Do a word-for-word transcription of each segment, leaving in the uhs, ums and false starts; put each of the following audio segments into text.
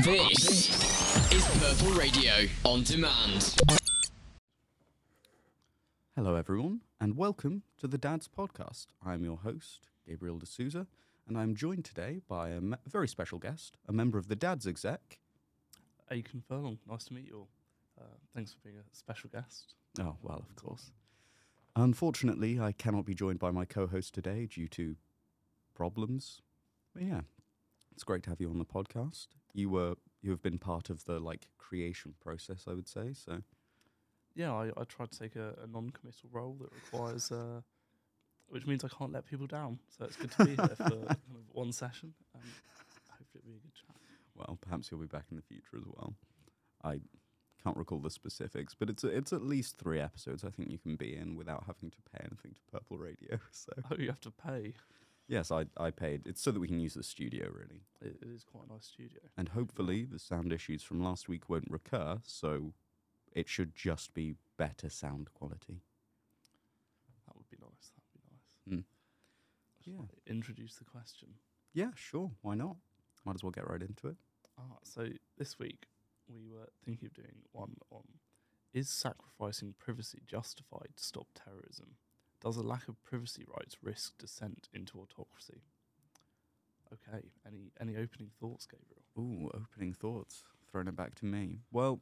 This is Purple Radio on demand. Hello, everyone, and welcome to the Dads Podcast. I'm your host, Gabriel D'Souza, and I'm joined today by a me- very special guest, a member of the Dads Exec. Aiken Furlong, nice to meet you all. Uh, thanks for being a special guest. Oh, well, of course. Unfortunately, I cannot be joined by my co-host today due to problems. But yeah, it's great to have you on the podcast. You were you have been part of the like creation process, I would say. So Yeah, I, I tried to take a, a non-committal role that requires, uh, which means I can't let people down. So it's good to be here for kind of one session, and hopefully it'll be a good chat. well, perhaps you'll be back in the future as well. I can't recall the specifics, but it's a, it's at least three episodes I think you can be in without having to pay anything to Purple Radio. So Oh, you have to pay. yes, I I paid. It's so that we can use the studio really, It, it is quite a nice studio. and hopefully the sound issues from last week won't recur. So it should just be better sound quality. That would be nice. That would be nice. Mm. Shall Yeah. I introduce the question. Yeah, sure. Why not? Might as well get right into it. Ah, so this week we were thinking of doing one on: is sacrificing privacy justified to stop terrorism? Does a lack of privacy rights risk descent into autocracy? Okay, any any opening thoughts, Gabriel? Ooh, opening thoughts. Throwing it back to me. Well,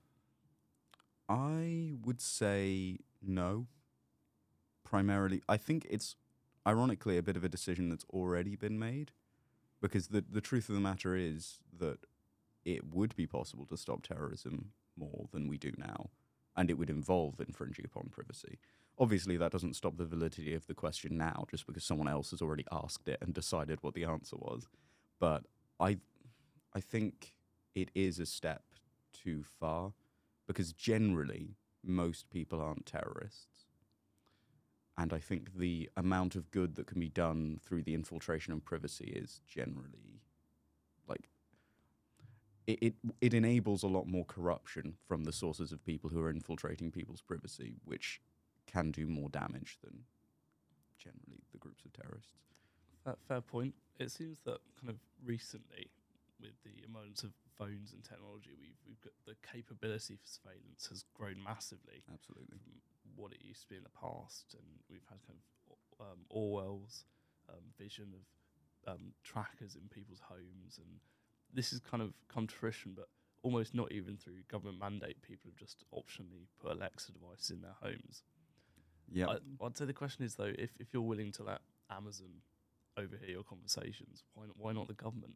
I would say no. Primarily, I think it's ironically a bit of a decision that's already been made, because the the truth of the matter is that it would be possible to stop terrorism more than we do now, and it would involve infringing upon privacy. Obviously, that doesn't stop the validity of the question now, just because someone else has already asked it and decided what the answer was. But I, I think it is a step too far, because generally most people aren't terrorists. And I think the amount of good that can be done through the infiltration of privacy is generally, like, it, it it enables a lot more corruption from the sources of people who are infiltrating people's privacy, which can do more damage than generally the groups of terrorists. Fair, fair point. It seems that kind of recently, with the emergence of phones and technology, we've we've got the capability for surveillance has grown massively. Absolutely. From what it used to be in the past, and we've had kind of um, Orwell's um, vision of um, trackers in people's homes, and this has kind of come to fruition, but almost not even through government mandate. People have just optionally put Alexa devices in their homes. Yeah. I, I'd say the question is, though, if, if you're willing to let Amazon overhear your conversations, why not, why not the government?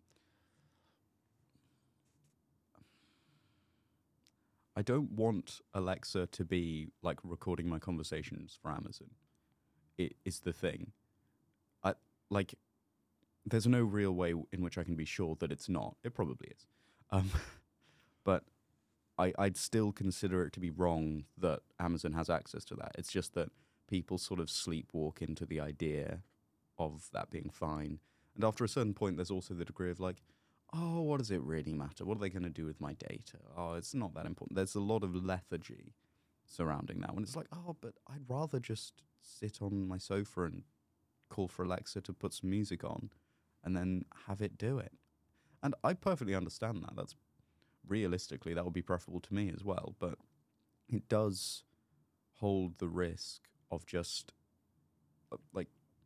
I don't want Alexa to be like recording my conversations for Amazon. It is the thing. I like. There's no real way in which I can be sure that it's not. It probably is, um, but I, I'd still consider it to be wrong that Amazon has access to that. It's just that people sort of sleepwalk into the idea of that being fine, and after a certain point, there's also the degree of like, oh, what does it really matter? What are they going to do with my data? Oh, it's not that important. There's a lot of lethargy surrounding that when it's like, oh, but I'd rather just sit on my sofa and call for Alexa to put some music on and then have it do it. And I perfectly understand that. That's realistically, that would be preferable to me as well. But it does hold the risk of just uh, like,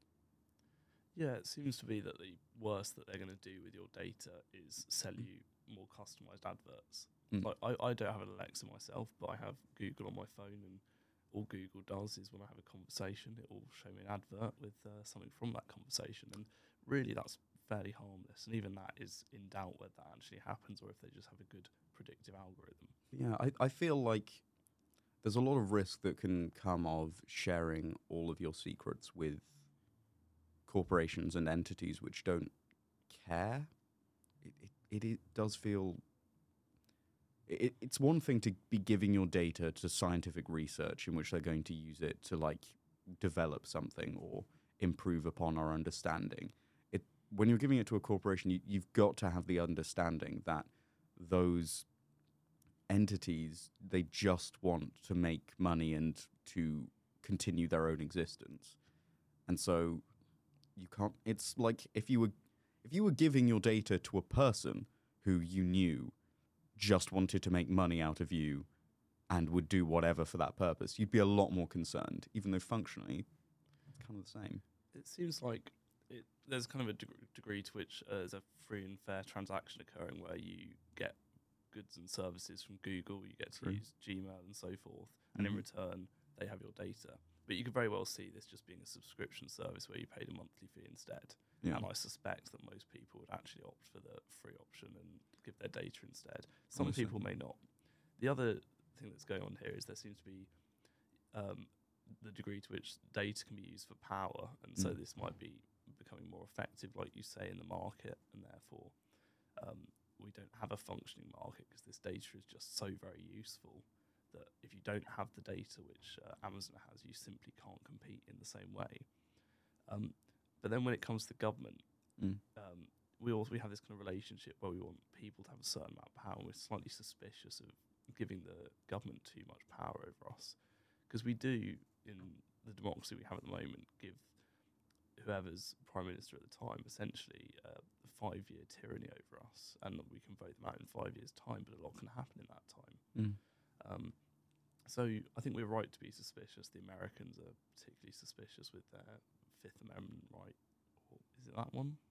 Yeah, it seems to be that the worst that they're going to do with your data is sell you more customized adverts. Mm. Like I, I don't have an Alexa myself, but I have Google on my phone, and all Google does is when I have a conversation, it will show me an advert with uh, something from that conversation. And really, that's fairly harmless. And even that is in doubt whether that actually happens or if they just have a good predictive algorithm. yeah, I, I feel like there's a lot of risk that can come of sharing all of your secrets with corporations and entities which don't care. It it, it does feel. It, it's one thing to be giving your data to scientific research in which they're going to use it to like develop something or improve upon our understanding. It when you're giving it to a corporation, you, you've got to have the understanding that those entities, they just want to make money and to continue their own existence. And so you can't, it's like if you were if you were giving your data to a person who you knew just wanted to make money out of you and would do whatever for that purpose, you'd be a lot more concerned, even though functionally it's kind of the same. It seems like it, there's kind of a deg- degree to which uh, there's a free and fair transaction occurring where you get goods and services from Google, you get to True. use Gmail and so forth, and in Mhm. return they have your data. But you could very well see this just being a subscription service where you paid a monthly fee instead. Yeah. And I suspect that most people would actually opt for the free option and give their data instead. Some Almost people may not. The other thing that's going on here is there seems to be um, the degree to which data can be used for power, and so Mm. this might be becoming more effective, like you say, in the market, and therefore um, we don't have a functioning market because this data is just so very useful that if you don't have the data which uh, Amazon has, you simply can't compete in the same way. Um, but then when it comes to government, Mm. um, we also we have this kind of relationship where we want people to have a certain amount of power, and we're slightly suspicious of giving the government too much power over us, because we do, in the democracy we have at the moment, give whoever's prime minister at the time essentially uh, a five-year tyranny over us, and we can vote them out in five years' time, but a lot can happen in that time. Mm. Um, so I think we're right to be suspicious. The Americans are particularly suspicious with their Fifth Amendment right. Or is it that one?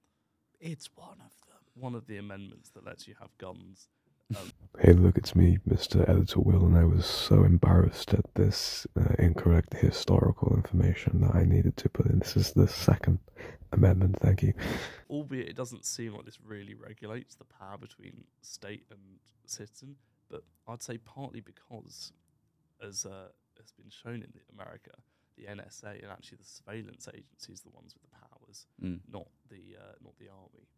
It's one of them. One of the amendments that lets you have guns. Um, Hey, look, it's me, Mister Editor Will, and I was so embarrassed at this uh, incorrect historical information that I needed to put in. This is the Second Amendment, thank you. albeit it doesn't seem like this really regulates the power between state and citizen, but I'd say partly because, as uh, has been shown in the America, the N S A and actually the surveillance agencies are the ones with the powers, Mm. not the uh, not the army.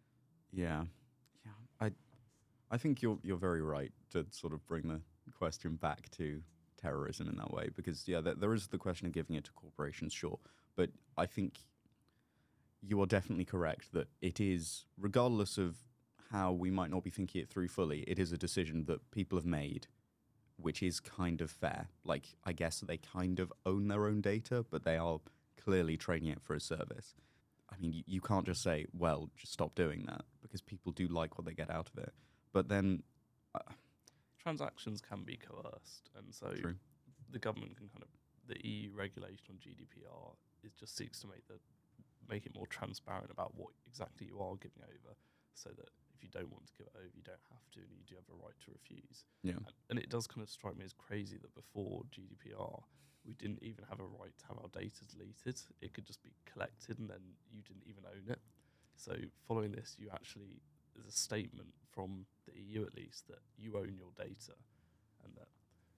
Yeah, yeah. I, I think you're you're very right to sort of bring the question back to terrorism in that way, because yeah, there, there is the question of giving it to corporations, sure, but I think you are definitely correct that it is, regardless of how we might not be thinking it through fully, it is a decision that people have made, which is kind of fair. Like, I guess they kind of own their own data, but they are clearly trading it for a service. I mean, you, you can't just say, well, just stop doing that, because people do like what they get out of it. But then... Uh, Transactions can be coerced, and so True. the government can kind of, the E U regulation on G D P R is just seeks to make the make it more transparent about what exactly you are giving over, so that if you don't want to give it over, you don't have to, and you do have a right to refuse. yeah. And, and it does kind of strike me as crazy that before G D P R, we didn't even have a right to have our data deleted. It could just be collected, and then you didn't even own it. So following this, you actually, there's a statement from the E U at least that you own your data, and that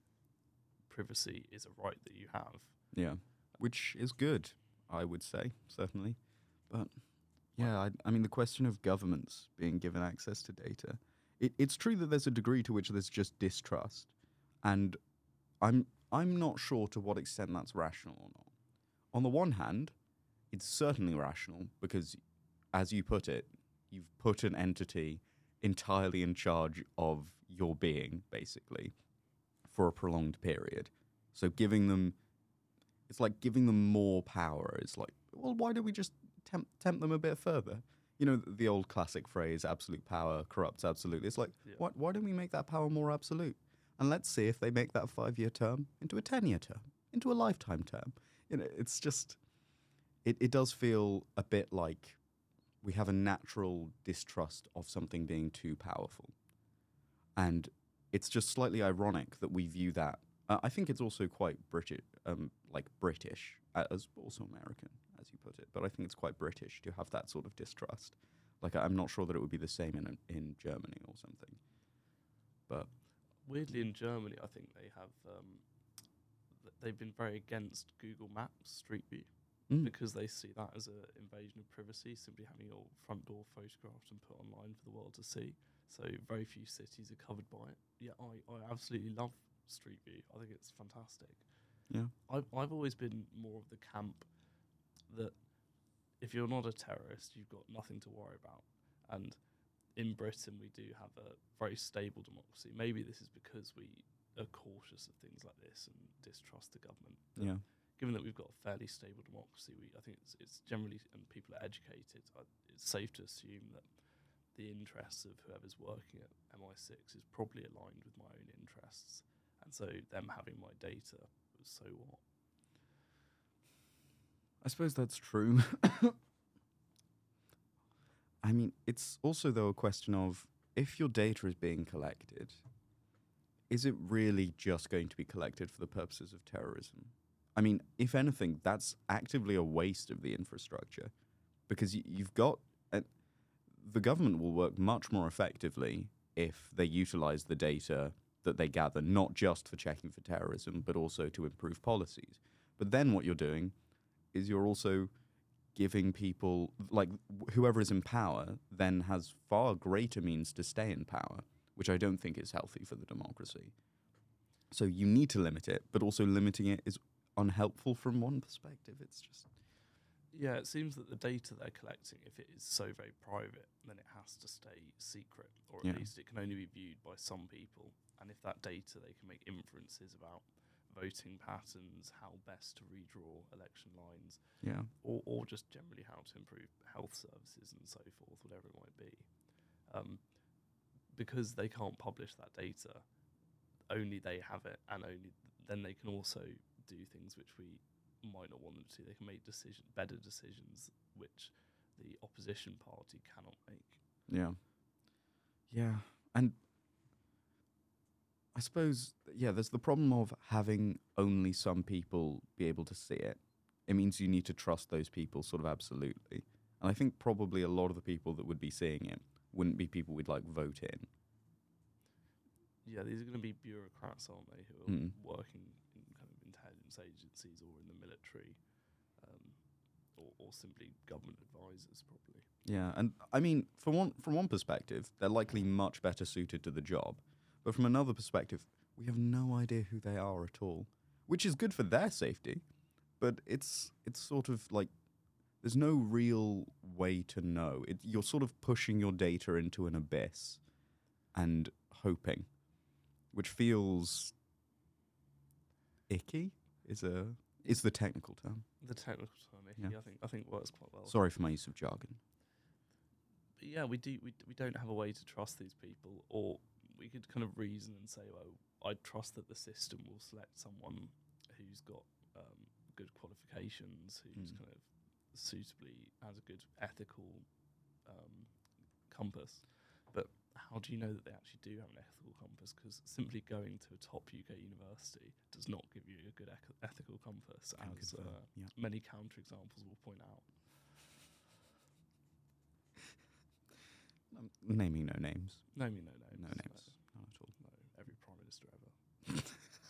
privacy is a right that you have. Yeah, which is good, I would say, certainly. But yeah, I, I mean, the question of governments being given access to data, it, it's true that there's a degree to which there's just distrust, and I'm I'm not sure to what extent that's rational or not. On the one hand, it's certainly rational because, as you put it, you've put an entity entirely in charge of your being, basically, for a prolonged period. So giving them, it's like giving them more power. It's like, well, why don't we just tempt, tempt them a bit further? You know, the old classic phrase, absolute power corrupts absolutely. It's like, Yeah. why, why don't we make that power more absolute? And let's see if they make that five-year term into a ten-year term, into a lifetime term. You know, it's just, it, it does feel a bit like we have a natural distrust of something being too powerful. And it's just slightly ironic that we view that. Uh, I think it's also quite British, um, like British, uh, as also American, as you put it. But I think it's quite British to have that sort of distrust. Like, I'm not sure that it would be the same in in Germany or something. But Weirdly, in Germany, I think they have um, th- they've been very against Google Maps Street View mm, because they see that as an invasion of privacy, simply having your front door photographed and put online for the world to see. So very few cities are covered by it. Yeah, I, I absolutely love Street View. I think it's fantastic. yeah, I've I've always been more of the camp that if you're not a terrorist, you've got nothing to worry about. And in Britain, we do have a very stable democracy. Maybe this is because we are cautious of things like this and distrust the government. But yeah, given that we've got a fairly stable democracy, we I think it's, it's generally, and people are educated, uh, it's safe to assume that the interests of whoever's working at M I six is probably aligned with my own interests, and so them having my data, so what? I suppose that's true. I mean, it's also, though, a question of if your data is being collected, is it really just going to be collected for the purposes of terrorism? I mean, if anything, that's actively a waste of the infrastructure because y- you've got... Uh, the government will work much more effectively if they utilize the data that they gather, not just for checking for terrorism, but also to improve policies. But then what you're doing is you're also giving people, like wh- whoever is in power, then has far greater means to stay in power, which I don't think is healthy for the democracy. So you need to limit it, but also limiting it is unhelpful from one perspective. It's just... Yeah, it seems that the data they're collecting, if it is so very private, then it has to stay secret, or at Yeah. least it can only be viewed by some people. And if that data, they can make inferences about voting patterns, how best to redraw election lines, Yeah. or, or just generally how to improve health services and so forth, whatever it might be. Um, because they can't publish that data, only they have it, and only then they can also do things which we might not want them to. They can make decision, better decisions which the opposition party cannot make. Yeah. Yeah. And I suppose, yeah, there's the problem of having only some people be able to see it. It means you need to trust those people sort of absolutely. And I think probably a lot of the people that would be seeing it wouldn't be people we'd like vote in. Yeah, these are going to be bureaucrats, aren't they, who are Mm. working in kind of intelligence agencies or in the military, um, or, or simply government advisors, probably. Yeah, and I mean, from one from one perspective, they're likely much better suited to the job, but from another perspective, we have no idea who they are at all, which is good for their safety, but it's it's sort of like there's no real way to know. It, you're sort of pushing your data into an abyss and hoping, which feels icky. Is a is the technical term. The technical term, Yeah. yeah. I think I think works quite well. Sorry for my use of jargon. But yeah, we do. We, d- we don't have a way to trust these people, or we could kind of reason and say, well, I trust that the system will select someone who's got um, good qualifications, who's Mm. kind of suitably has a good ethical um, compass. But how do you know that they actually do have an ethical compass? Because simply going to a top U K university does not give you a good ec- ethical compass, I as confirm, uh, yeah. many counterexamples will point out. Um, naming no names. No, me, no, no, No names. None at all. No, every prime minister ever.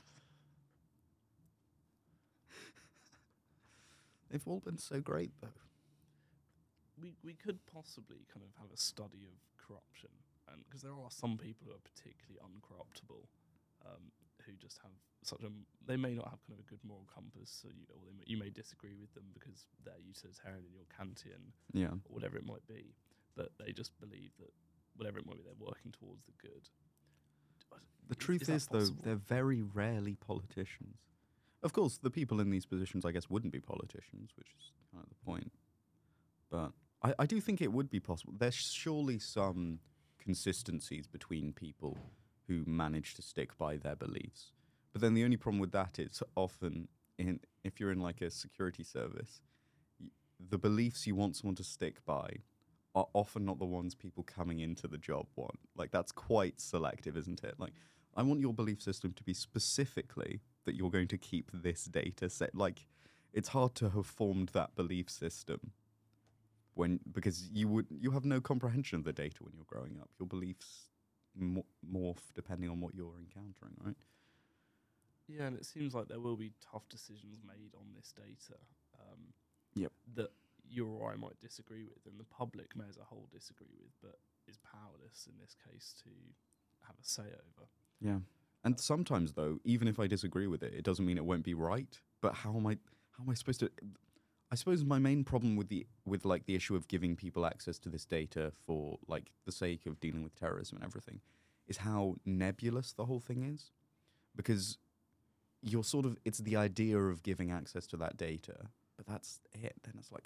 They've all been so great, though. We we could possibly kind of have a study of corruption, and because there are some people who are particularly uncorruptible, um, who just have such a m- they may not have kind of a good moral compass, so you or they may, you may disagree with them because they're utilitarian and you're Kantian Yeah. or whatever it might be, but they just believe that whatever it might be, they're working towards the good. The Is- truth is that is, though, possible? they're very rarely politicians. Of course, the people in these positions, I guess, wouldn't be politicians, which is kind of the point. But I, I do think it would be possible. There's surely some consistencies between people who manage to stick by their beliefs. But then the only problem with that is often, in if you're in like a security service, y- the beliefs you want someone to stick by are often not the ones people coming into the job want. Like, that's quite selective, isn't it? Like, I want your belief system to be specifically that you're going to keep this data set. Like, it's hard to have formed that belief system when because you would you have no comprehension of the data when you're growing up. Your beliefs mo- morph depending on what you're encountering, right? Yeah, and it seems like there will be tough decisions made on this data. Um, Yep. That you or I might disagree with, and the public may as a whole disagree with, but is powerless in this case to have a say over. Yeah. And sometimes, though, even if I disagree with it, it doesn't mean it won't be right. But how am I? How am I supposed to? I suppose my main problem with the with like the issue of giving people access to this data for like the sake of dealing with terrorism and everything, is how nebulous the whole thing is, because you're sort of it's the idea of giving access to that data, but that's it. Then it's like,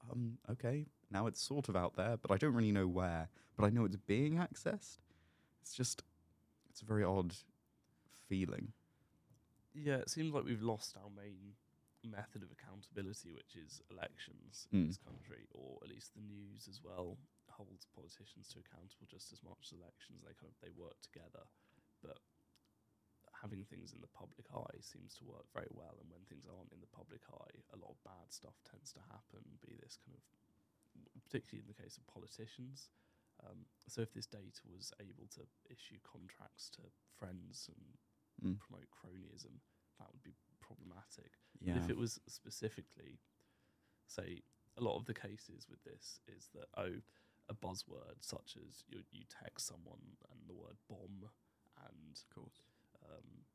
um, okay, now it's sort of out there, but I don't really know where. But I know it's being accessed. It's just, it's a very odd feeling. Yeah, it seems like we've lost our main method of accountability, which is elections in Mm. this country, or at least the news as well holds politicians to accountable just as much as elections. They kind of they work together, but having things in the public eye seems to work very well. And when things aren't in the public eye, a lot of bad stuff tends to happen. Be this kind of, particularly in the case of politicians. Um, so if this data was able to issue contracts to friends and Mm. promote cronyism, that would be problematic. Yeah. But if it was specifically, say, a lot of the cases with this is that, oh, a buzzword such as you, you text someone and the word bomb and Of course. um,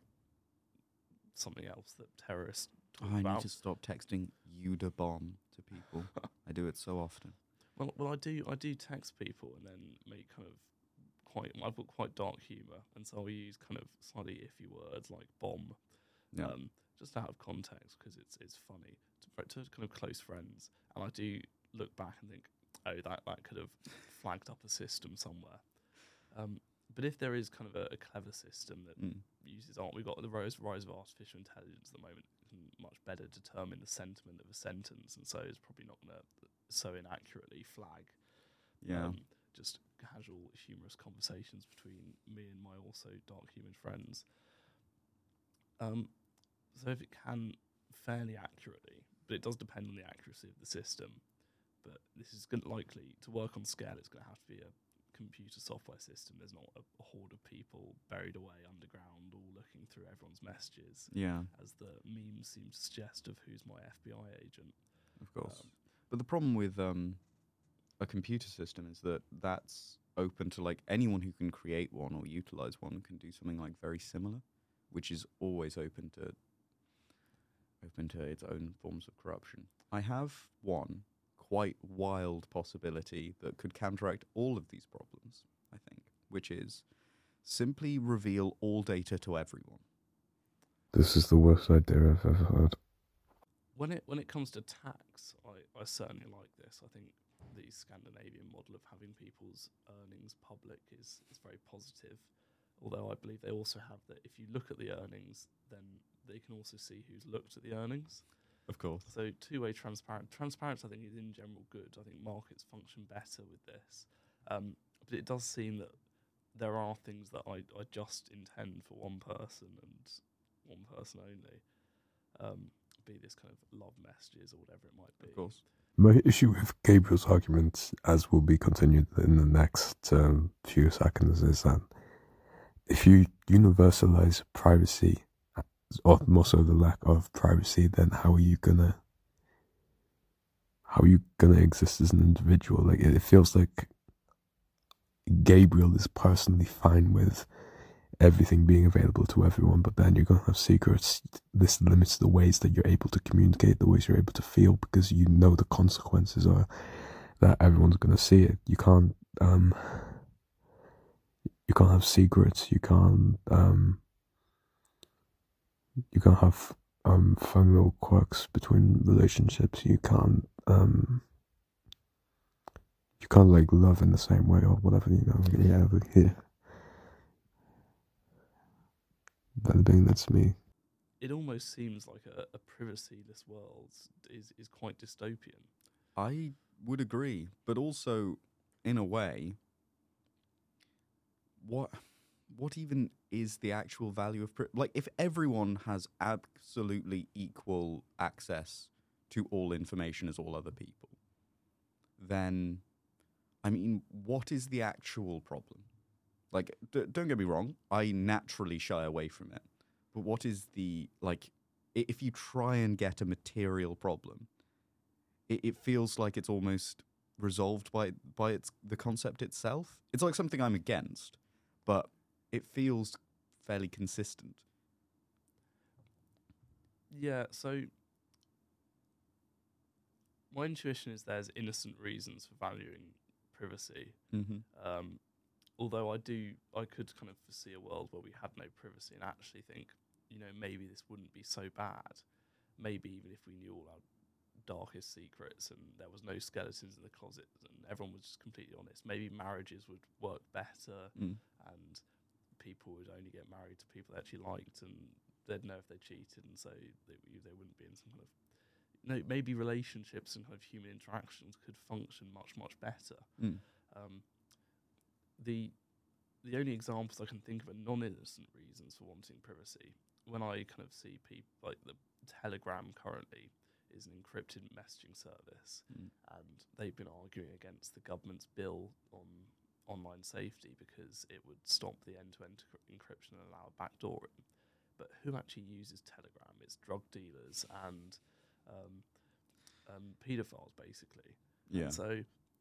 something else that terrorists talk Oh, I about. need to stop texting Yuda bomb to people. I do it so often. Well, well, I do. I do text people and then make kind of quite. I've got quite dark humour, and so I use kind of slightly iffy words like bomb, Yeah. um, just out of context because it's it's funny to, to kind of close friends. And I do look back and think, oh, that that could have flagged up a system somewhere. Um, but if there is kind of a, a clever system that Mm. uses art, we've got the rise, rise of artificial intelligence at the moment. It can much better determine the sentiment of a sentence, and so it's probably not going to so inaccurately flag Yeah. um, just casual, humorous conversations between me and my also dark humoured friends. Um, so if it can fairly accurately, but it does depend on the accuracy of the system. But this is gonna likely to work on scale. It's going to have to be a computer software system. There's not a, a horde of people buried away underground, all looking through everyone's messages, yeah, as the memes seem to suggest of who's my F B I agent. of course. Um, But the problem with um, a computer system is that that's open to like anyone who can create one or utilize one can do something like very similar, which is always open to open to its own forms of corruption. I have one quite wild possibility that could counteract all of these problems, I think, which is simply reveal all data to everyone. This is the worst idea I've ever heard. When it when it comes to tax, I, I certainly like this. I think the Scandinavian model of having people's earnings public is, is very positive. Although I believe they also have that if you look at the earnings, then they can also see who's looked at the earnings. Of course. So two-way transparent. Transparency, I think, is in general good. I think markets function better with this. Um, but it does seem that there are things that I, I just intend for one person and one person only. Um, be this kind of love messages or whatever it might be. Of course. My issue with Gabriel's argument, as will be continued in the next um, few seconds, is that if you universalize privacy, or more so the lack of privacy, then how are you gonna how are you gonna exist as an individual? Like it feels like Gabriel is personally fine with everything being available to everyone, but then you're gonna have secrets. This limits the ways that you're able to communicate, the ways you're able to feel, because you know the consequences are that everyone's gonna see it. You can't um you can't have secrets, you can't um you can't have um fun little quirks between relationships, you can't um you can't like love in the same way or whatever, you know. Yeah, but yeah. That being that's me. It almost seems like a, a privacyless world is, is quite dystopian. I would agree, but also, in a way, what what even is the actual value of pri- like if everyone has absolutely equal access to all information as all other people, then I mean, what is the actual problem? Like, d- don't get me wrong, I naturally shy away from it, but what is the like? I- if you try and get a material problem, it, it feels like it's almost resolved by by its the concept itself. It's like something I'm against, but it feels fairly consistent. Yeah, so my intuition is there's innocent reasons for valuing privacy. Mm-hmm. Um, although I do, I could kind of foresee a world where we had no privacy and actually think, you know, maybe this wouldn't be so bad. Maybe even if we knew all our darkest secrets and there was no skeletons in the closets and everyone was just completely honest, maybe marriages would work better Mm. and people would only get married to people they actually liked and they'd know if they cheated and so they, they wouldn't be in some kind of no, maybe relationships and kind of human interactions could function much, much better. Mm. Um, the the only examples I can think of are non-innocent reasons for wanting privacy. When I kind of see people like the Telegram currently is an encrypted messaging service, Mm. and they've been arguing against the government's bill on online safety because it would stop the end-to-end encryption and allow backdooring. But who actually uses Telegram? It's drug dealers and um, um, paedophiles, basically. Yeah. And so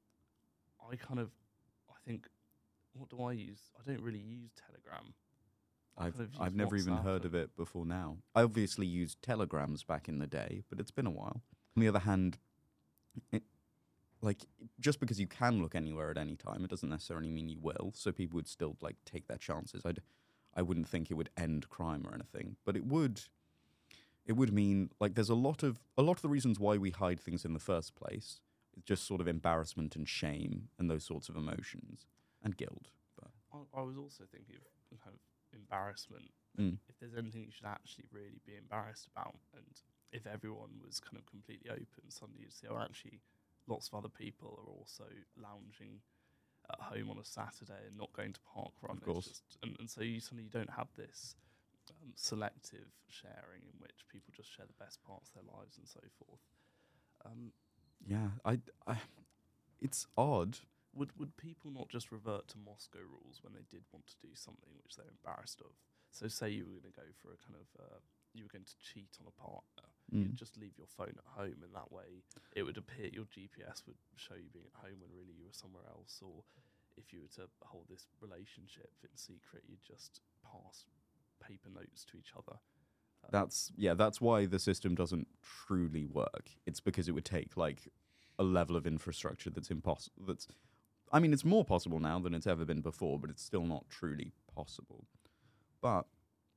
I kind of, I think, what do I use? I don't really use Telegram. I I've kind of use I've never even WhatsApp heard and- of it before now. I obviously used telegrams back in the day, but it's been a while. On the other hand, it, like just because you can look anywhere at any time, it doesn't necessarily mean you will. So people would still like take their chances. I'd I wouldn't think it would end crime or anything, but it would. It would mean like there's a lot of a lot of the reasons why we hide things in the first place. It's just sort of embarrassment and shame and those sorts of emotions and guilt. But I, I was also thinking of kind of embarrassment. mm, If there's anything you should actually really be embarrassed about, and if everyone was kind of completely open, suddenly you'd see, oh, actually, lots of other people are also lounging at home on a Saturday and not going to park run. Of It's course. just- and, and so you suddenly you don't have this um, selective sharing in which people just share the best parts of their lives and so forth. Um, yeah, I, I, it's odd. Would would people not just revert to Moscow rules when they did want to do something which they're embarrassed of? So say you were going to go for a kind of, uh, you were going to cheat on a partner, Mm. you'd just leave your phone at home and that way it would appear, your G P S would show you being at home when really you were somewhere else. Or if you were to hold this relationship in secret, you'd just pass paper notes to each other. Um, That's yeah. That's why the system doesn't truly work. It's because it would take like a level of infrastructure that's impossible. That's, I mean, it's more possible now than it's ever been before, but it's still not truly possible. But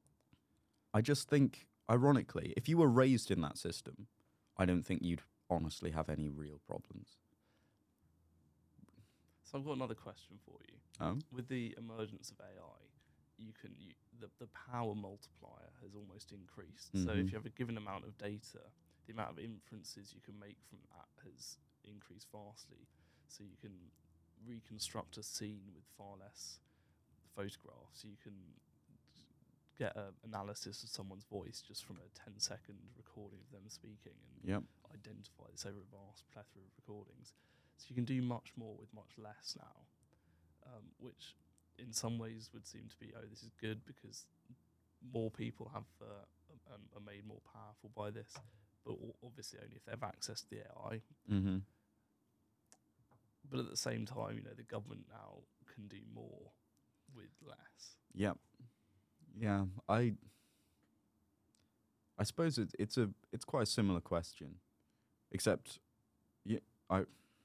I just think, ironically, if you were raised in that system, I don't think you'd honestly have any real problems. So I've got another question for you. Um, With the emergence of A I, you can you, the the power multiplier has almost increased. So Mhm. if you have a given amount of data, the amount of inferences you can make from that has increased vastly. So you can reconstruct a scene with far less photographs. You can get an analysis of someone's voice just from a ten second recording of them speaking and yep. identify this over a vast plethora of recordings. So you can do much more with much less now, um, which in some ways would seem to be, oh, this is good because more people have uh, um, are made more powerful by this, but o- obviously only if they have access to the A I. Mm-hmm. But at the same time, you know, the government now can do more with less. Yep. Yeah. I. I suppose it, it's a it's quite a similar question, except, yeah, I.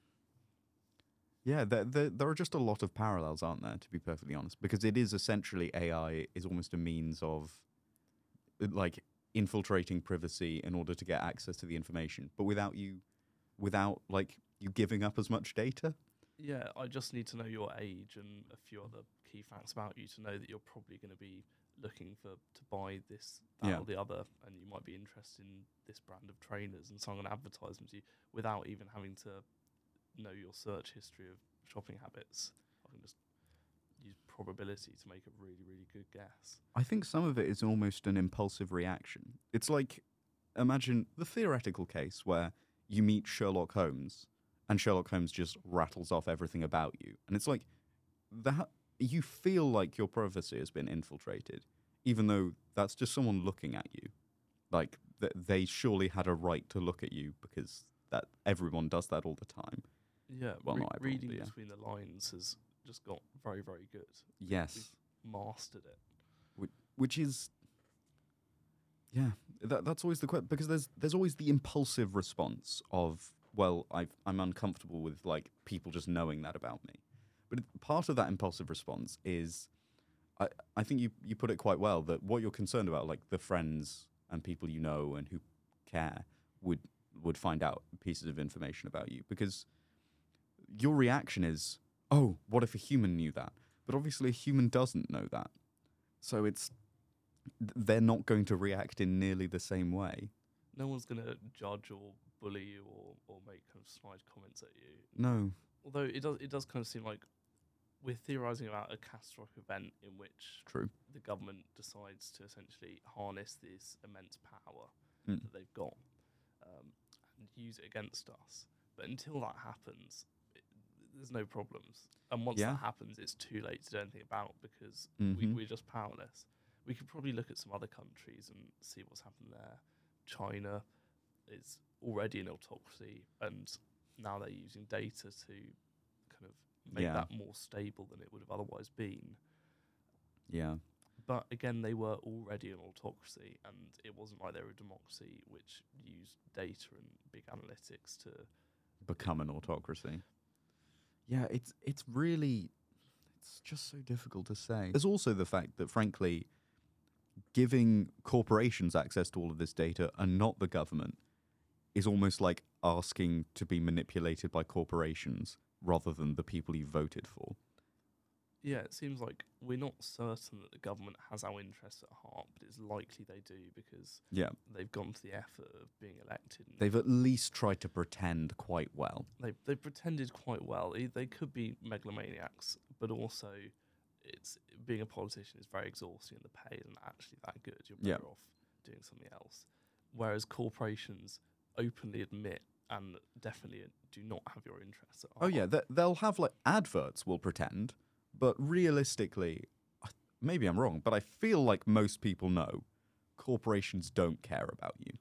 Yeah, there, there there are just a lot of parallels, aren't there? To be perfectly honest, because it is essentially A I is almost a means of, uh, like, infiltrating privacy in order to get access to the information, but without you, without like you giving up as much data. Yeah, I just need to know your age and a few other key facts about you to know that you're probably going to be looking for to buy this, that Yeah. or the other, and you might be interested in this brand of trainers, and so I'm going to advertise them to you without even having to know your search history of shopping habits. I can just use probability to make a really, really good guess. I think some of it is almost an impulsive reaction. It's like, imagine the theoretical case where you meet Sherlock Holmes and Sherlock Holmes just rattles off everything about you. And it's like, that you feel like your privacy has been infiltrated, even though that's just someone looking at you. Like, th- they surely had a right to look at you because that everyone does that all the time. Yeah, Well, re- not everyone, reading but yeah. between the lines has just got very, very good. Yes. Mastered it. Which is, yeah, that, that's always the question, because there's there's always the impulsive response of, well, I've, I'm uncomfortable with like people just knowing that about me. But it, part of that impulsive response is, I I think you you put it quite well, that what you're concerned about, like the friends and people you know and who care, would would find out pieces of information about you, because your reaction is, oh, what if a human knew that? But obviously a human doesn't know that. So it's they're not going to react in nearly the same way. No one's going to judge or bully you or, or make kind of snide comments at you. No. Although it does it does kind of seem like we're theorising about a catastrophic event in which True. the government decides to essentially harness this immense power Mm. that they've got um, and use it against us. But until that happens, it, there's no problems. And once Yeah. that happens, it's too late to do anything about, because Mhm. we, we're just powerless. We could probably look at some other countries and see what's happened there. China is already an autocracy, and now they're using data to kind of make Yeah. that more stable than it would have otherwise been. Yeah. But again, they were already an autocracy, and it wasn't like they were a democracy which used data and big analytics to Become an autocracy. Yeah, it's it's really it's just so difficult to say. There's also the fact that, frankly, giving corporations access to all of this data and not the government is almost like asking to be manipulated by corporations rather than the people you voted for. Yeah, it seems like we're not certain that the government has our interests at heart, but it's likely they do, because Yeah. they've gone to the effort of being elected. And They've at least tried to pretend quite well. they they pretended quite well. They, they could be megalomaniacs, but also it's being a politician is very exhausting, and the pay isn't actually that good. You're Yeah. better off doing something else. Whereas corporations openly admit and definitely do not have your interests at heart. Oh yeah, they- they'll have like adverts will pretend, but realistically, maybe I'm wrong, but I feel like most people know corporations don't care about you.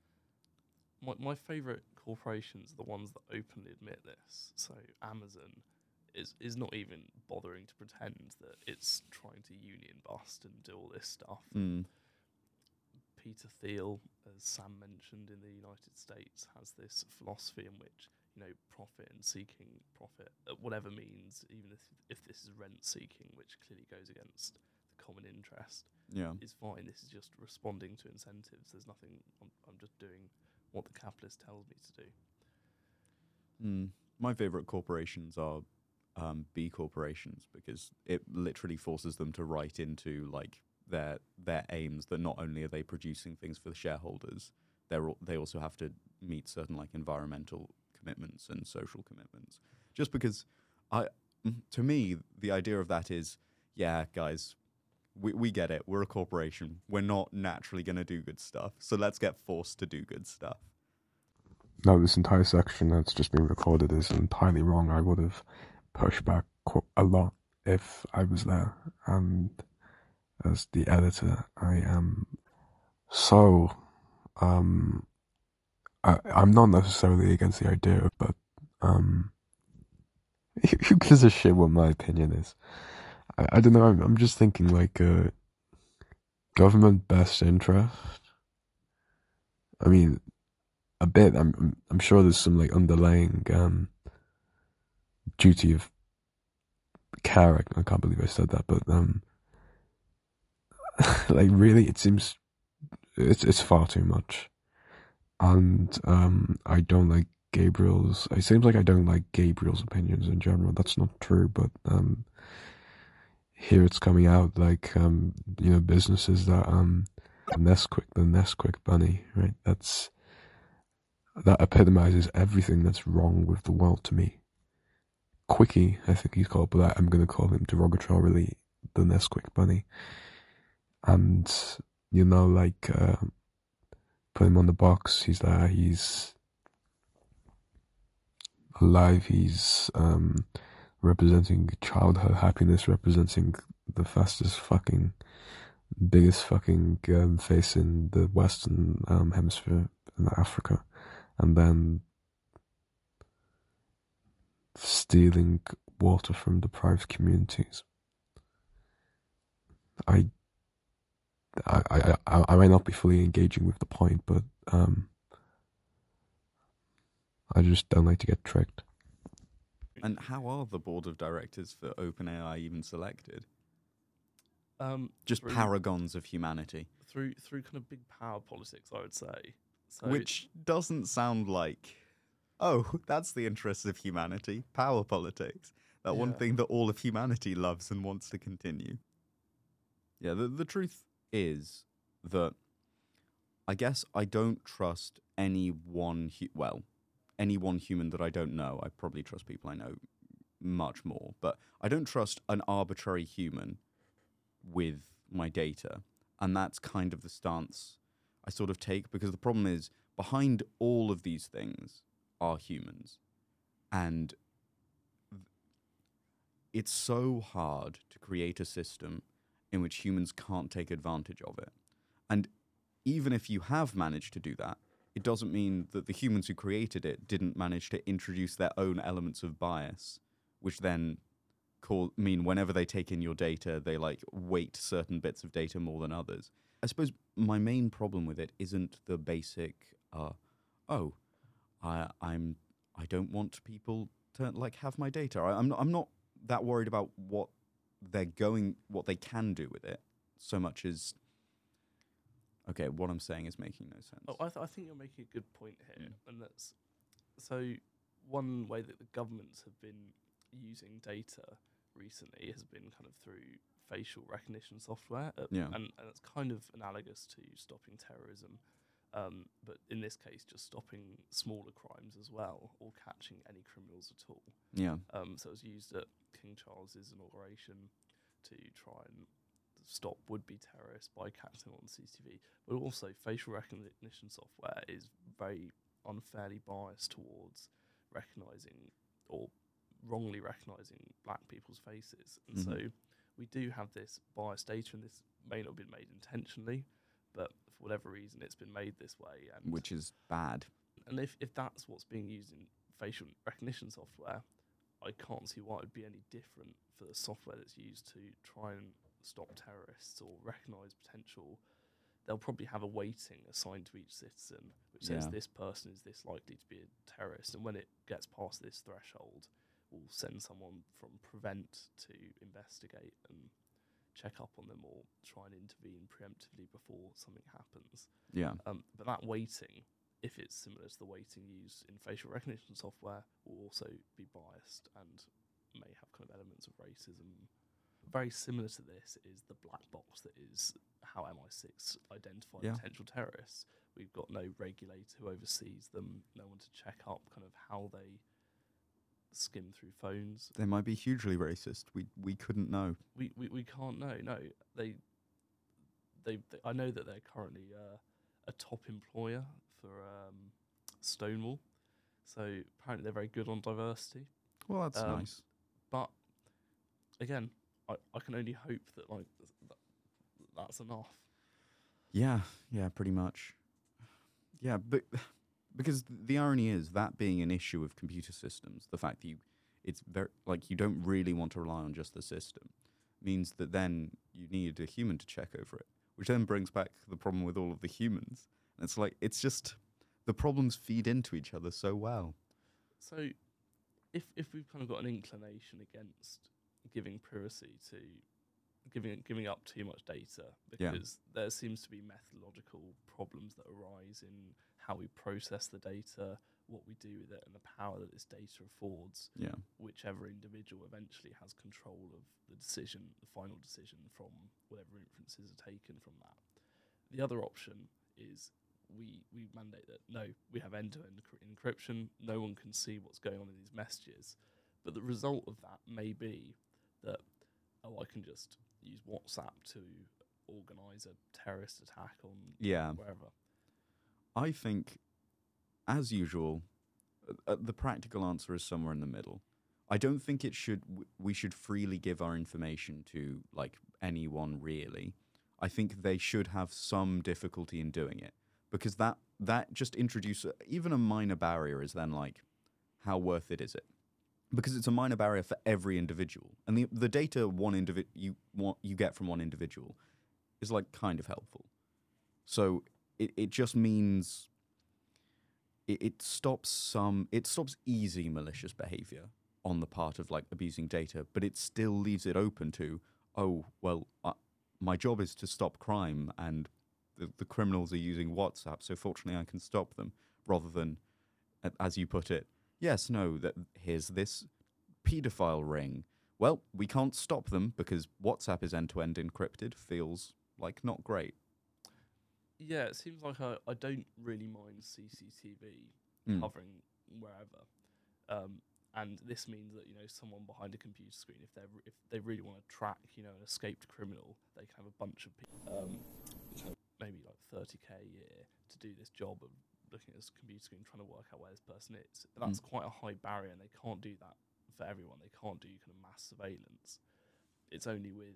My my favourite corporations are the ones that openly admit this. So Amazon is is not even bothering to pretend that it's trying to union bust and do all this stuff. Mm. Peter Thiel, as Sam mentioned, in the United States, has this philosophy in which, you know, profit and seeking profit, at whatever means, even if if this is rent seeking, which clearly goes against the common interest, Yeah. is fine. This is just responding to incentives. There's nothing. I'm, I'm just doing what the capitalist tells me to do. Mm. My favorite corporations are um, B corporations, because it literally forces them to write into like their their aims that not only are they producing things for the shareholders, they're al- they also have to meet certain like environmental commitments and social commitments. Just because I, mm, to me, the idea of that is, yeah, guys, we we get it. We're a corporation. We're not naturally going to do good stuff, so let's get forced to do good stuff. No, this entire section that's just been recorded is entirely wrong. I would have pushed back qu- a lot if I was there. And as the editor, I am so, um, I, I'm not necessarily against the idea, but, um, who gives a shit what my opinion is? I, I don't know, I'm, I'm just thinking like, uh, government best interest. I mean, a bit. I'm, I'm, I'm sure there's some like underlying, um, duty of care. I, I can't believe I said that, but, um, like really, it seems it's it's far too much, and um, I don't like Gabriel's. It seems like I don't like Gabriel's opinions in general. That's not true, but um, here it's coming out like um, you know, businesses that um, Nesquik, the Nesquik bunny, right? That's that epitomizes everything that's wrong with the world to me. Quickie, I think he's called, but I, I'm going to call him derogatorily the Nesquik bunny. And, you know, like, uh, put him on the box, he's there, he's alive, he's, um, representing childhood happiness, representing the fastest fucking, biggest fucking, um, face in the Western, um, hemisphere, in Africa. And then stealing water from deprived communities. I I, I, I, I might not be fully engaging with the point, but um, I just don't like to get tricked. And how are the board of directors for OpenAI even selected? Um, Just through, paragons of humanity. through through kind of big power politics, I would say. So Which doesn't sound like, oh, that's the interest of humanity, power politics. That one Yeah. thing that all of humanity loves and wants to continue. Yeah, the, the truth is that I guess I don't trust any one, hu- well, any one human that I don't know. I probably trust people I know much more, but I don't trust an arbitrary human with my data. And that's kind of the stance I sort of take, because the problem is behind all of these things are humans. And th- it's so hard to create a system in which humans can't take advantage of it. And even if you have managed to do that, it doesn't mean that the humans who created it didn't manage to introduce their own elements of bias, which then call, mean whenever they take in your data, they like weight certain bits of data more than others. I suppose my main problem with it isn't the basic, uh, oh, I, I'm, I don't want people to like have my data. I, I'm, not, I'm not that worried about what they're going, what they can do with it, so much as, okay, what I'm saying is making no sense. Oh, I, th- I think you're making a good point here, Mm. and that's so. One way that the governments have been using data recently has been kind of through facial recognition software, uh, Yeah. and and it's kind of analogous to stopping terrorism, um, but in this case, just stopping smaller crimes as well, or catching any criminals at all. Yeah. Um, so it was used at King Charles's inauguration to try and stop would-be terrorists by catching them on C C T V. But also, facial recognition software is very unfairly biased towards recognising or wrongly recognising black people's faces. And Mhm. so we do have this biased data, and this may not have been made intentionally, but for whatever reason, it's been made this way. And Which is bad. and if, if that's what's being used in facial recognition software, I can't see why it would be any different for the software that's used to try and stop terrorists or recognise potential. They'll probably have a weighting assigned to each citizen, which says Yeah. this person is this likely to be a terrorist, and when it gets past this threshold, we'll send someone from prevent to investigate and check up on them or try and intervene preemptively before something happens. Yeah. Um, but that weighting, if it's similar to the weighting used in facial recognition software, will also be biased and may have kind of elements of racism. Very similar to this is the black box that is how M I six identify Yeah. potential terrorists. We've got no regulator who oversees them, no one to check up kind of how they skim through phones. They might be hugely racist. We we couldn't know. We we, we can't know. No, they, they they I know that they're currently uh, a top employer for um, Stonewall, so apparently they're very good on diversity. Well, that's Um, nice. But again, I, I can only hope that like th- th- that's enough. Yeah, yeah, pretty much. Yeah, but because the irony is that being an issue of computer systems, the fact that you, it's very like you don't really want to rely on just the system, means that then you need a human to check over it, which then brings back the problem with all of the humans. And it's like it's just the problems feed into each other so well. So, if if we've kind of got an inclination against giving privacy to giving giving up too much data, Yeah. because there seems to be methodological problems that arise in how we process the data, what we do with it, and the power that this data affords, Yeah, whichever individual eventually has control of the decision, the final decision from whatever inferences are taken from that. The other option is we we mandate that no, we have end-to-end cr- encryption, no one can see what's going on in these messages, but the result of that may be that, oh, I can just use WhatsApp to organise a terrorist attack on yeah. wherever. I think, as usual, uh, uh, the practical answer is somewhere in the middle. I don't think it should. W- we should freely give our information to like anyone really. I think they should have some difficulty in doing it, because that that just introduces even a minor barrier. Is then like, how worth it is it? Because it's a minor barrier for every individual, and the the data one individ you want you get from one individual is like kind of helpful. So it, it just means it, it stops some it stops easy malicious behavior on the part of like abusing data, but it still leaves it open to, oh well, uh, my job is to stop crime, and the, the criminals are using WhatsApp, so fortunately I can stop them, rather than, a- as you put it, yes, no, that here's this paedophile ring. Well, we can't stop them because WhatsApp is end-to-end encrypted. Feels like not great. Yeah, it seems like I, I don't really mind C C T V Mm. covering wherever, um, and this means that you know someone behind a computer screen, if they if they really want to track you know an escaped criminal, they can have a bunch of people, um, kind of maybe like thirty k a year to do this job of looking at this computer screen trying to work out where this person is. But that's Mm. quite a high barrier, and they can't do that for everyone. They can't do kind of mass surveillance. It's only with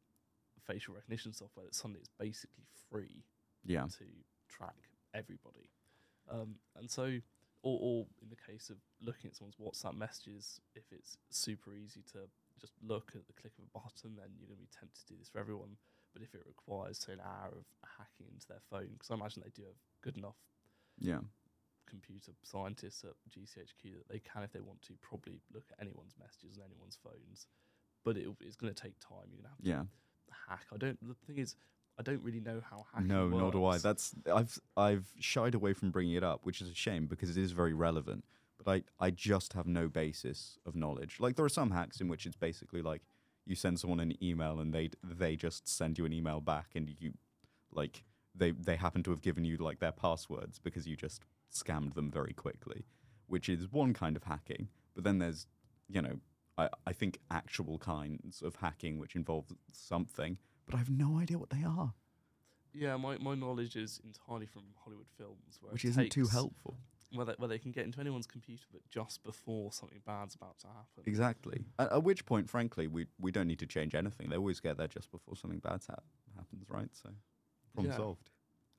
facial recognition software that suddenly it's basically free Yeah. to track everybody. Um, and so, or, or in the case of looking at someone's WhatsApp messages, if it's super easy to just look at the click of a button, then you're going to be tempted to do this for everyone. But if it requires, say, an hour of hacking into their phone, because I imagine they do have good enough Yeah. computer scientists at G C H Q that they can, if they want to, probably look at anyone's messages and anyone's phones. But it, it's going to take time. You're going to have to Yeah. hack. I don't. The thing is, I don't really know how hacking No, works. nor do I. That's I've I've shied away from bringing it up, which is a shame because it is very relevant. But I, I just have no basis of knowledge. Like there are some hacks in which it's basically like you send someone an email and they they just send you an email back and you like they they happen to have given you like their passwords because you just scammed them very quickly, which is one kind of hacking. But then there's you know I I think actual kinds of hacking which involve something, but I have no idea what they are. Yeah, my, my knowledge is entirely from Hollywood films, where Which it isn't too takes- helpful. Where they, where they can get into anyone's computer, but just before something bad's about to happen. Exactly. At, at which point, frankly, we we don't need to change anything. They always get there just before something bad ha- happens, right? So, problem Yeah. solved.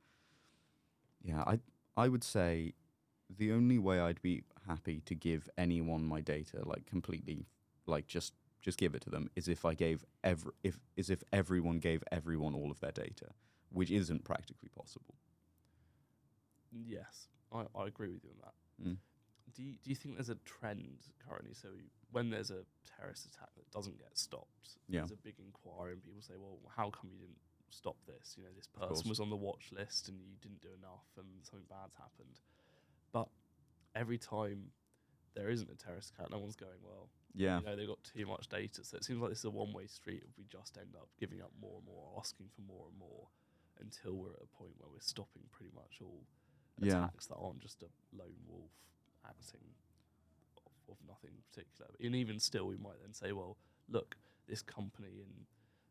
Yeah, I I would say the only way I'd be happy to give anyone my data, like completely, like just just give it to them, is if I gave every if is if everyone gave everyone all of their data, which isn't practically possible. Yes, I, I agree with you on that. Mm. Do you, do you think there's a trend currently? So when there's a terrorist attack that doesn't get stopped, Yeah. there's a big inquiry, and people say, "Well, how come you didn't stop this? You know, this Of course. person was on the watch list, and you didn't do enough, and something bad's happened." But every time there isn't a terrorist attack, no one's going, "Well, Yeah. you know, they've got too much data." So it seems like this is a one-way street. If we just end up giving up more and more, asking for more and more, until we're at a point where we're stopping pretty much all Yeah. attacks that aren't just a lone wolf acting of, of nothing particular. And even still, we might then say, well, look, this company in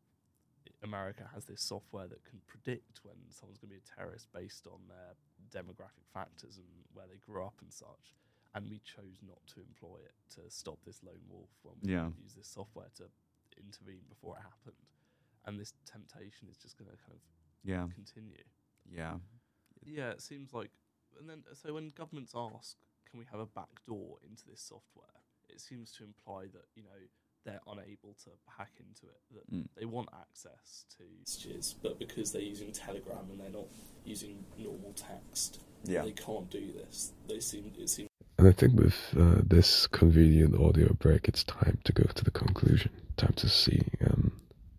America has this software that can predict when someone's going to be a terrorist based on their demographic factors and where they grew up and such. And we chose not to employ it to stop this lone wolf when we Yeah. use this software to intervene before it happened. And this temptation is just going to kind of Yeah. continue. Yeah. Yeah, it seems like, and then so when governments ask, can we have a back door into this software? It seems to imply that you know they're unable to hack into it. That Mm. they want access to messages, but because they're using Telegram and they're not using normal text, Yeah. they can't do this. They seem it seems. And I think with uh, this convenient audio break, it's time to go to the conclusion. Time to see, um,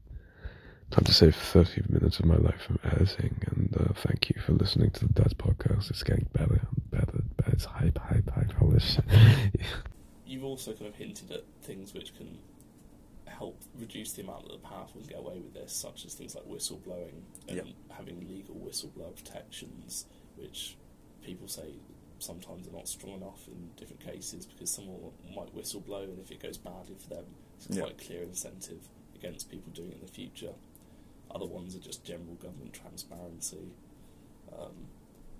time to save thirty minutes of my life from editing. And uh, thank you for listening to the Dad's podcast. It's getting better and better. better. It's hype, hype, hype. I wish. You've also kind of hinted at things which can help reduce the amount that the powerful can get away with this, such as things like whistleblowing and Yep. having legal whistleblower protections, which people say sometimes are not strong enough in different cases because someone might whistleblow, and if it goes badly for them, it's Yep. quite a clear incentive against people doing it in the future. Other ones are just general government transparency. Um,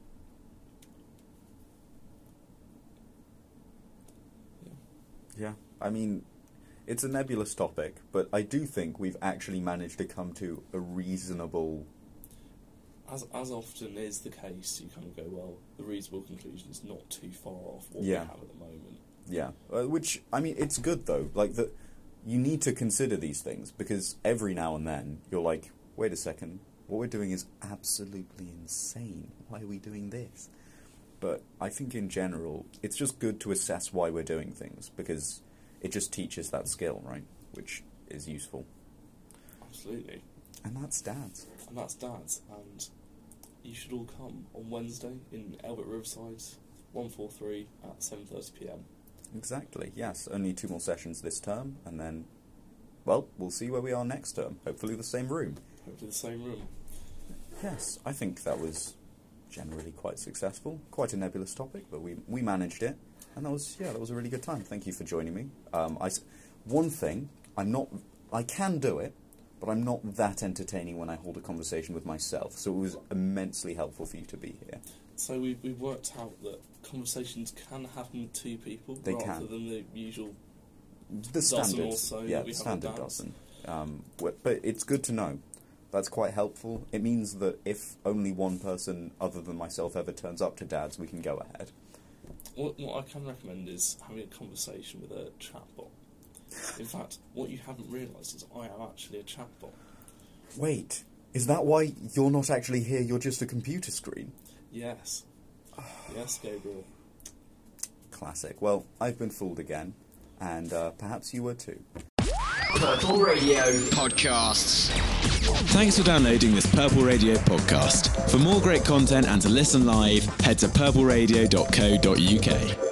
Yeah, I mean, it's a nebulous topic, but I do think we've actually managed to come to a reasonable... As as often is the case, you kind of go, well, the reasonable conclusion is not too far off what Yeah. we have at the moment. Yeah, uh, which, I mean, it's good, though. Like, that you need to consider these things, because every now and then, you're like, wait a second, what we're doing is absolutely insane. Why are we doing this? But I think in general, it's just good to assess why we're doing things, because it just teaches that skill, right? Which is useful. Absolutely. And that's dads. And that's dads. And you should all come on Wednesday in Albert Riverside, one four three at seven thirty p m. Exactly, yes. Only two more sessions this term, and then, well, we'll see where we are next term. Hopefully the same room. Hopefully the same room. Yes, I think that was generally quite successful. Quite a nebulous topic, but we we managed it. And that was, yeah, that was a really good time. Thank you for joining me. Um, I, one thing, I'm not, I can do it, but I'm not that entertaining when I hold a conversation with myself. So it was immensely helpful for you to be here. So we we worked out that conversations can happen with two people They rather can. than the usual The dozen standard, or so yeah, that we the have standard on dance. dozen. Um, wh- but it's good to know. That's quite helpful. It means that if only one person other than myself ever turns up to Dad's, we can go ahead. What, what I can recommend is having a conversation with a chatbot. In fact, what you haven't realised is I am actually a chatbot. Wait, is that why you're not actually here, you're just a computer screen? Yes. Yes, Gabriel. Classic. Well, I've been fooled again, and uh, perhaps you were too. Purple Radio Podcasts. Thanks for downloading this Purple Radio podcast. For more great content and to listen live, head to purple radio dot co dot uk.